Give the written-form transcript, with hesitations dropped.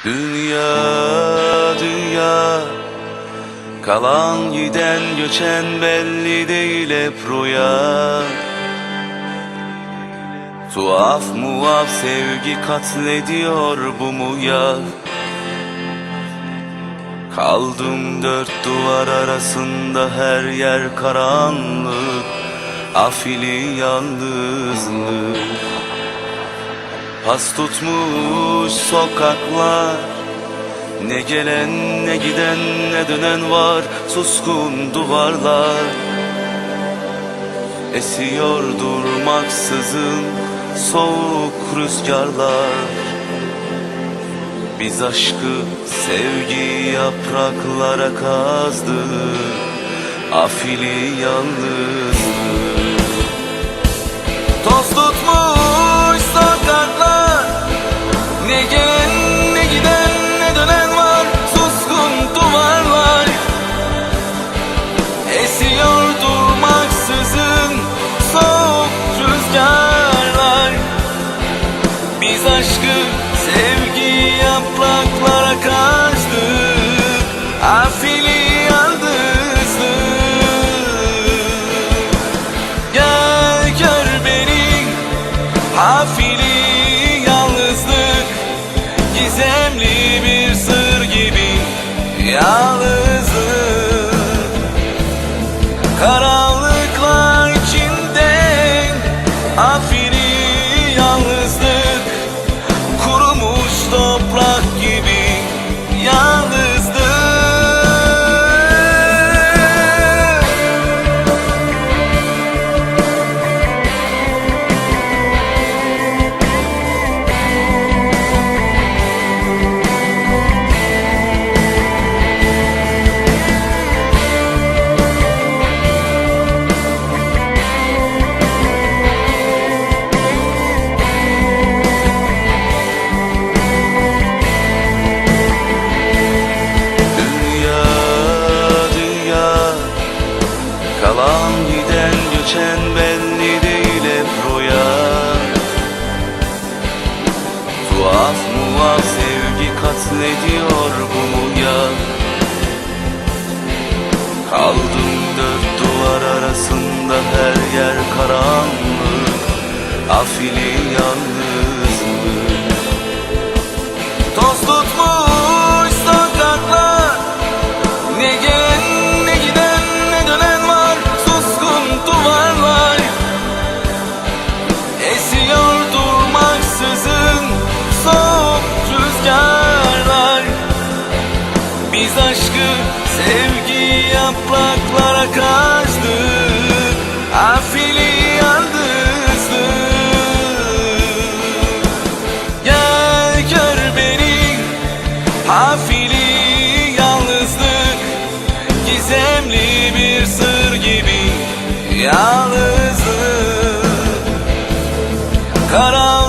Dünya, dünya, kalan giden göçen belli değil hep rüya. Tuhaf muaf sevgi katlediyor bu mu ya? Kaldım dört duvar arasında, her yer karanlık, afili yalnızlık. Pas tutmuş sokaklar, ne gelen ne giden ne dönen var, suskun duvarlar. Esiyor durmaksızın soğuk rüzgarlar. Biz aşkı sevgi yapraklara kazdık, afili yalnızlık. Toz tutmuş sokaklar, ne gelen ne giden ne dönen var, suskun duvarlar. Esiyor durmaksızın soğuk rüzgarlar. Biz aşkı sevgi yapraklara kaçtık, afili yalnızlık. Gel gör beni, afili yalnızlık. Gizemli bir sır gibi yalnızlık. Karanlıklar içinde afili yalnızlık. Kurumuş toprak gibi yalnızlık. Kalan giden göçen belli değil hep rüya. Tuhaf muaf sevgi katlediyor bu mu ya? Kaldım dört duvar arasında, her yer karanlık, afili yalnızlık. Toz tutmuş sokaklar, ne gelen ne giden ne dönen var, suskun duvarlar. Esiyor durmaksızın soğuk rüzgarlar. Biz aşkı sevgi yapraklara kaçtık, afili yalnızlık. Gel gör beni, afili yalnızlık. Gizemli bir sır gibi yalnızlık.